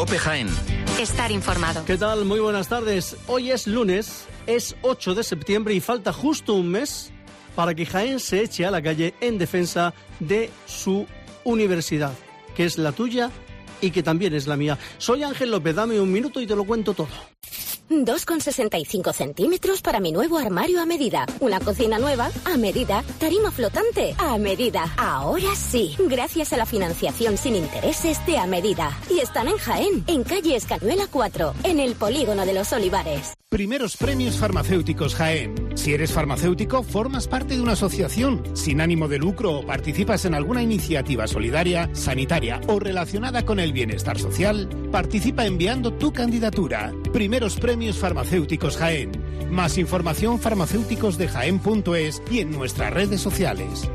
COPE Jaén. Estar informado. ¿Qué tal? Muy buenas tardes. Hoy es lunes, es 8 de septiembre y falta justo un mes para que Jaén se eche a la calle en defensa de su universidad, que es la tuya y que también es la mía. Soy Ángel López, dame un minuto y te lo cuento todo. 2,65 centímetros para mi nuevo armario a medida. Una cocina nueva a medida. Tarima flotante a medida. Ahora sí, gracias a la financiación sin intereses de a medida. Y están en Jaén, en calle Escañuela 4, en el Polígono de los Olivares. Primeros premios farmacéuticos Jaén. Si eres farmacéutico, formas parte de una asociación sin ánimo de lucro o participas en alguna iniciativa solidaria, sanitaria o relacionada con el bienestar social, participa enviando tu candidatura. Primeros premios farmacéuticos Jaén. Más información farmacéuticosdejaén.es y en nuestras redes sociales.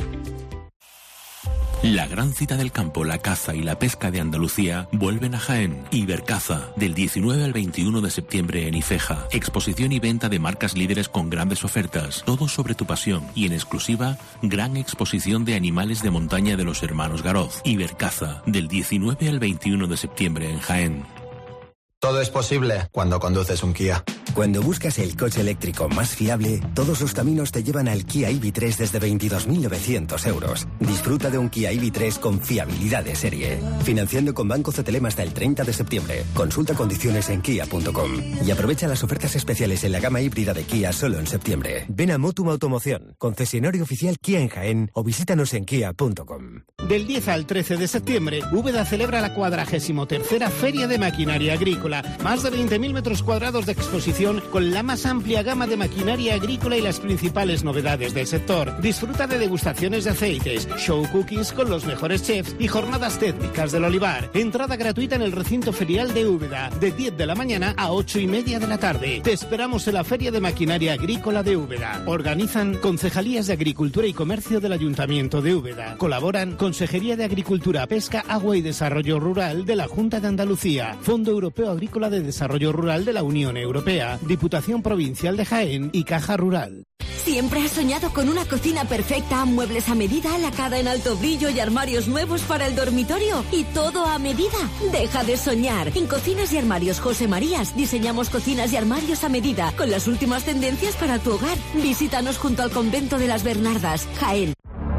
La gran cita del campo, la caza y la pesca de Andalucía vuelven a Jaén. Ibercaza, del 19 al 21 de septiembre en Ifeja. Exposición y venta de marcas líderes con grandes ofertas. Todo sobre tu pasión. Y en exclusiva, gran exposición de animales de montaña de los hermanos Garoz. Ibercaza, del 19 al 21 de septiembre en Jaén. Todo es posible cuando conduces un Kia. Cuando buscas el coche eléctrico más fiable, todos los caminos te llevan al Kia EV3 desde 22.900 euros. Disfruta de un Kia EV3 con fiabilidad de serie. Financiando con Banco CTLM hasta el 30 de septiembre. Consulta condiciones en kia.com. Y aprovecha las ofertas especiales en la gama híbrida de Kia solo en septiembre. Ven a Motum Automoción, concesionario oficial Kia en Jaén, o visítanos en kia.com. Del 10 al 13 de septiembre, Úbeda celebra la 43ª Feria de Maquinaria Agrícola. Más de 20.000 metros cuadrados de exposición con la más amplia gama de maquinaria agrícola y las principales novedades del sector. Disfruta de degustaciones de aceites, show cookings con los mejores chefs y jornadas técnicas del olivar. Entrada gratuita en el recinto ferial de Úbeda, de 10 de la mañana a 8:30 de la tarde. Te esperamos en la Feria de Maquinaria Agrícola de Úbeda. Organizan Concejalías de Agricultura y Comercio del Ayuntamiento de Úbeda. Colaboran Consejería de Agricultura, Pesca, Agua y Desarrollo Rural de la Junta de Andalucía, Fondo Europeo Agrícola de Desarrollo Rural de la Unión Europea, Diputación Provincial de Jaén y Caja Rural. ¿Siempre has soñado con una cocina perfecta, muebles a medida, lacada en alto brillo y armarios nuevos para el dormitorio? ¿Y todo a medida? Deja de soñar. En Cocinas y Armarios José Marías diseñamos cocinas y armarios a medida con las últimas tendencias para tu hogar. Visítanos junto al Convento de las Bernardas, Jaén.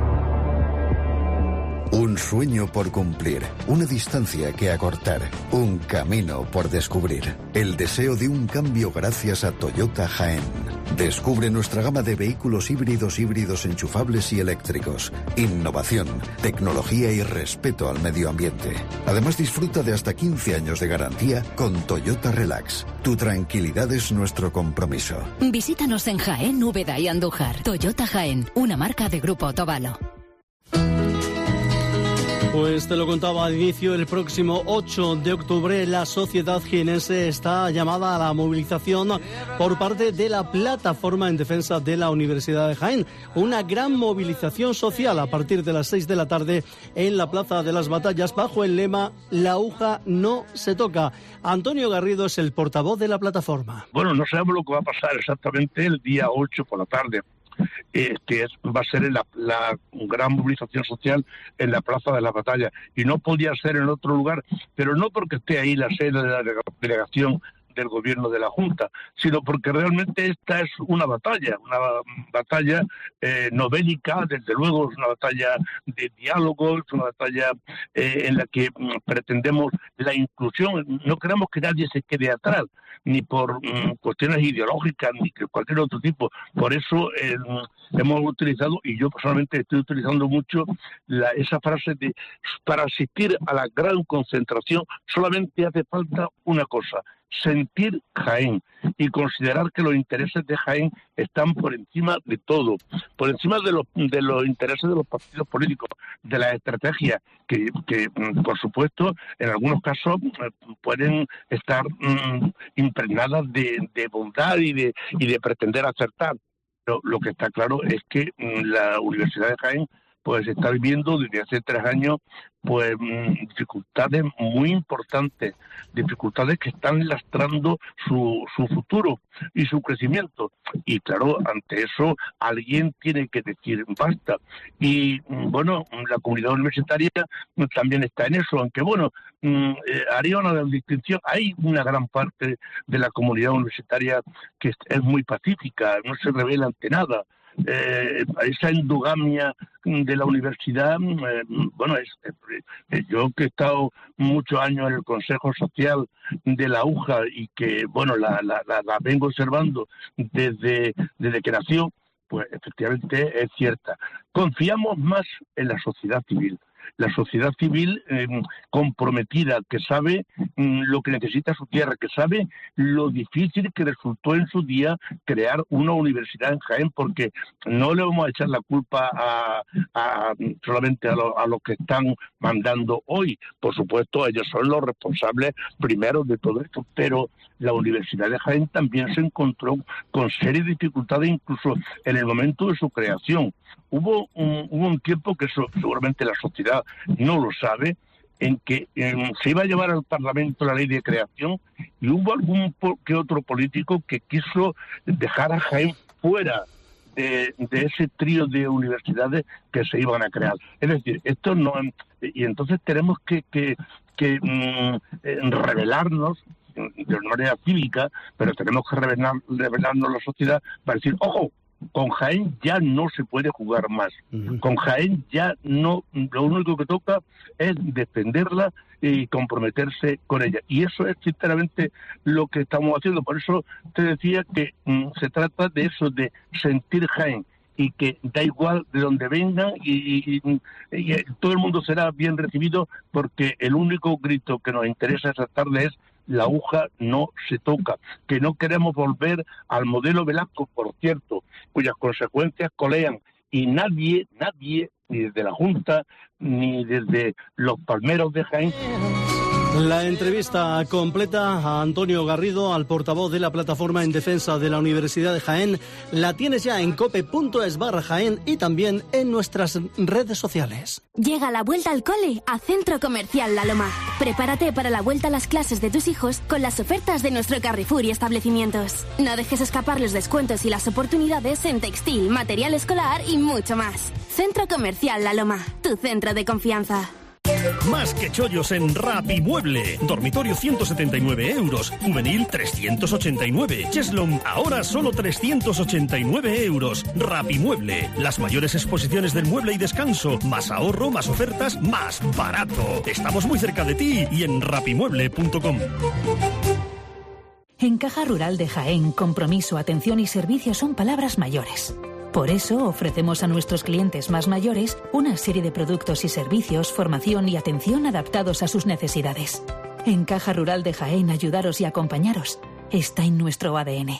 Un sueño por cumplir, una distancia que acortar, un camino por descubrir. El deseo de un cambio gracias a Toyota Jaén. Descubre nuestra gama de vehículos híbridos enchufables y eléctricos. Innovación, tecnología y respeto al medio ambiente. Además, disfruta de hasta 15 años de garantía con Toyota Relax. Tu tranquilidad es nuestro compromiso. Visítanos en Jaén, Úbeda y Andújar. Toyota Jaén, una marca de Grupo Otavalo. Pues te lo contaba al inicio, el próximo 8 de octubre la sociedad jienense está llamada a la movilización por parte de la Plataforma en Defensa de la Universidad de Jaén. Una gran movilización social a partir de las 6 de la tarde en la Plaza de las Batallas bajo el lema "La aguja no se toca". Antonio Garrido es el portavoz de la plataforma. Bueno, no sabemos lo que va a pasar exactamente el día 8 por la tarde. Va a ser la gran movilización social en la Plaza de las Batallas y no podía ser en otro lugar, pero no porque esté ahí la sede de la delegación del gobierno de la Junta, sino porque realmente esta es una batalla no bélica, desde luego es una batalla de diálogo, es una batalla en la que pretendemos la inclusión. No queremos que nadie se quede atrás, ni por cuestiones ideológicas, ni que cualquier otro tipo. Por eso hemos utilizado, y yo personalmente estoy utilizando mucho, esa frase de: para asistir a la gran concentración solamente hace falta una cosa: sentir Jaén y considerar que los intereses de Jaén están por encima de todo, por encima de los intereses de los partidos políticos, de las estrategias que por supuesto en algunos casos pueden estar impregnadas de bondad y de pretender acertar. Pero lo que está claro es que la Universidad de Jaén pues está viviendo desde hace 3 años pues dificultades muy importantes, dificultades que están lastrando su futuro y su crecimiento. Y claro, ante eso alguien tiene que decir basta. Y bueno, la comunidad universitaria también está en eso, aunque bueno, haría una distinción. Hay una gran parte de la comunidad universitaria que es muy pacífica, no se revela ante nada. Esa endogamia de la universidad, bueno, yo que he estado muchos años en el Consejo Social de la UJA y que, bueno, la vengo observando desde que nació, pues efectivamente es cierta. Confiamos más en la sociedad civil. La sociedad civil comprometida, que sabe lo que necesita su tierra, que sabe lo difícil que resultó en su día crear una universidad en Jaén, porque no le vamos a echar la culpa solamente a los que están mandando hoy. Por supuesto, ellos son los responsables primeros de todo esto, pero la Universidad de Jaén también se encontró con serias dificultades, incluso en el momento de su creación. Hubo un tiempo, que eso seguramente la sociedad no lo sabe, en que se iba a llevar al Parlamento la ley de creación y hubo algún que otro político que quiso dejar a Jaén fuera de ese trío de universidades que se iban a crear. Es decir, esto no... Y entonces tenemos que rebelarnos de una manera cívica, pero tenemos que rebelarnos la sociedad para decir, ojo, con Jaén ya no se puede jugar más. Con Jaén ya no, lo único que toca es defenderla y comprometerse con ella. Y eso es sinceramente lo que estamos haciendo. Por eso te decía que se trata de eso, de sentir Jaén, y que da igual de dónde vengan y todo el mundo será bien recibido, porque el único grito que nos interesa esta tarde es: la UJA no se toca, que no queremos volver al modelo Velasco, por cierto, cuyas consecuencias colean, y nadie, ni desde la Junta, ni desde los palmeros de Jaén. La entrevista completa a Antonio Garrido, al portavoz de la Plataforma en Defensa de la Universidad de Jaén, la tienes ya en cope.es/Jaén y también en nuestras redes sociales. Llega la vuelta al cole a Centro Comercial La Loma. Prepárate para la vuelta a las clases de tus hijos con las ofertas de nuestro Carrefour y establecimientos. No dejes escapar los descuentos y las oportunidades en textil, material escolar y mucho más. Centro Comercial La Loma, tu centro de confianza. Más que chollos en Rapimueble. Dormitorio 179 euros. Juvenil 389. Cheslom ahora solo 389 euros. Rapimueble. Las mayores exposiciones del mueble y descanso. Más ahorro, más ofertas, más barato. Estamos muy cerca de ti y en rapimueble.com. En Caja Rural de Jaén, compromiso, atención y servicio son palabras mayores. Por eso ofrecemos a nuestros clientes más mayores una serie de productos y servicios, formación y atención adaptados a sus necesidades. En Caja Rural de Jaén, ayudaros y acompañaros está en nuestro ADN.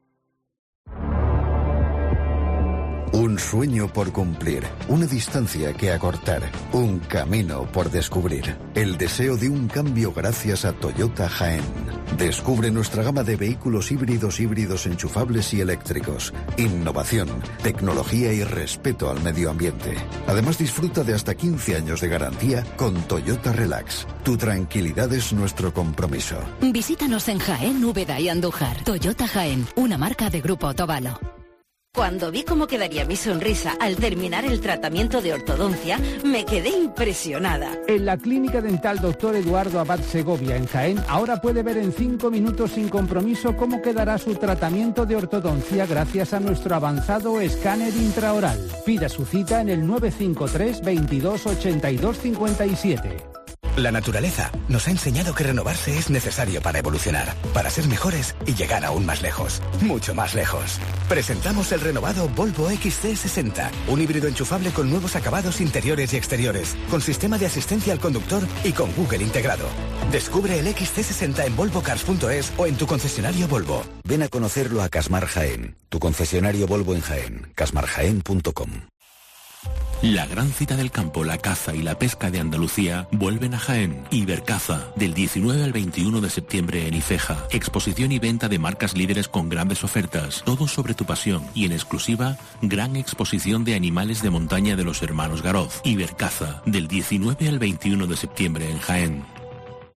Un sueño por cumplir, una distancia que acortar, un camino por descubrir. El deseo de un cambio gracias a Toyota Jaén. Descubre nuestra gama de vehículos híbridos enchufables y eléctricos. Innovación, tecnología y respeto al medio ambiente. Además, disfruta de hasta 15 años de garantía con Toyota Relax. Tu tranquilidad es nuestro compromiso. Visítanos en Jaén, Úbeda y Andújar. Toyota Jaén, una marca de Grupo Otavalo. Cuando vi cómo quedaría mi sonrisa al terminar el tratamiento de ortodoncia, me quedé impresionada. En la Clínica Dental Dr. Eduardo Abad Segovia, en Jaén, ahora puede ver en 5 minutos sin compromiso cómo quedará su tratamiento de ortodoncia gracias a nuestro avanzado escáner intraoral. Pida su cita en el 953 22 82 57. La naturaleza nos ha enseñado que renovarse es necesario para evolucionar, para ser mejores y llegar aún más lejos, mucho más lejos. Presentamos el renovado Volvo XC60, un híbrido enchufable con nuevos acabados interiores y exteriores, con sistema de asistencia al conductor y con Google integrado. Descubre el XC60 en volvocars.es o en tu concesionario Volvo. Ven a conocerlo a Casmar Jaén, tu concesionario Volvo en Jaén, casmarjaén.com. La gran cita del campo, la caza y la pesca de Andalucía vuelven a Jaén. Ibercaza, del 19 al 21 de septiembre en Ifeja. Exposición y venta de marcas líderes con grandes ofertas. Todo sobre tu pasión y en exclusiva, gran exposición de animales de montaña de los hermanos Garoz. Ibercaza, del 19 al 21 de septiembre en Jaén.